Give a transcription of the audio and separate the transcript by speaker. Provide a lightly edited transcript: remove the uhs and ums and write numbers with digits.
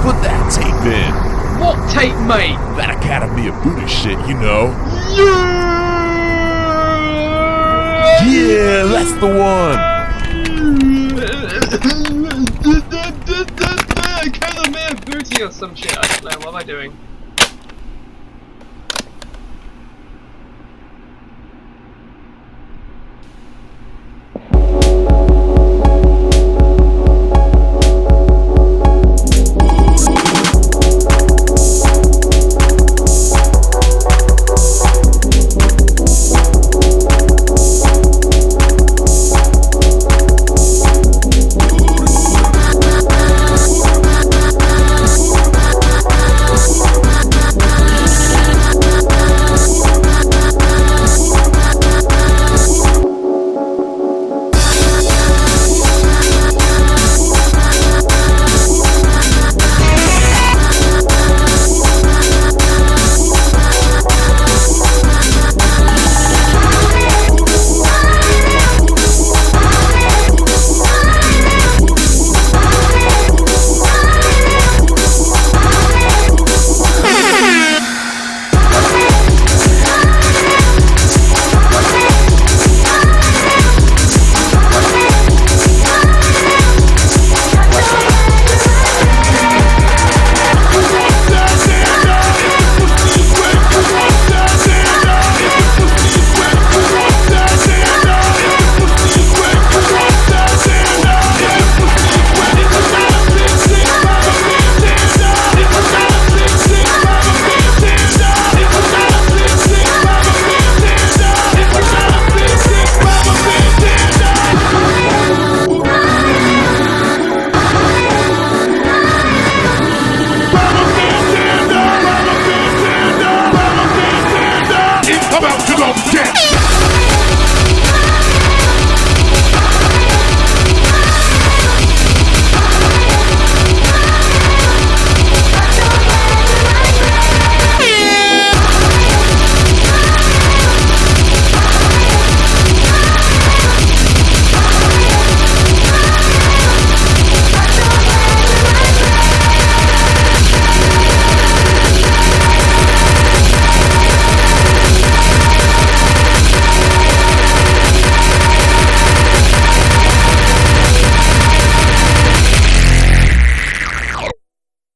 Speaker 1: Put that tape in.
Speaker 2: What tape, mate?
Speaker 1: That Academy of Buddhist shit, you know. Yeah, that's the one.
Speaker 2: Academy of Booty or some shit. I don't know. What am I doing?